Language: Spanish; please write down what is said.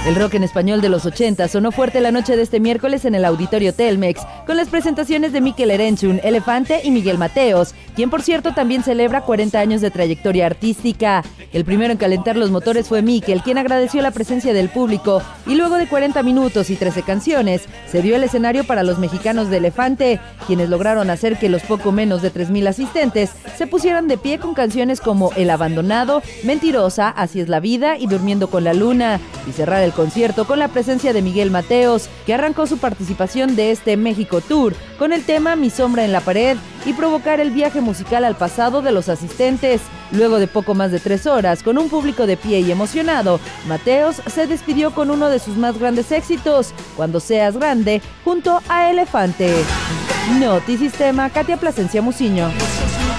El rock en español de los 80 sonó fuerte la noche de este miércoles en el Auditorio Telmex, con las presentaciones de Mikel Erenchun, Elefante y Miguel Mateos, quien por cierto también celebra 40 años de trayectoria artística. El primero en calentar los motores fue Mikel, quien agradeció la presencia del público, y luego de 40 minutos y 13 canciones, se dio el escenario para los mexicanos de Elefante, quienes lograron hacer que los poco menos de 3,000 asistentes se pusieran de pie con canciones como El Abandonado, Mentirosa, Así es la vida y Durmiendo con la Luna, y cerrar el concierto con la presencia de Miguel Mateos, que arrancó su participación de este México Tour con el tema Mi sombra en la pared y provocar el viaje musical al pasado de los asistentes. Luego de poco más de 3 horas, con un público de pie y emocionado, Mateos se despidió con uno de sus más grandes éxitos, Cuando seas grande, junto a Elefante. Notisistema, Katia Plasencia Muciño.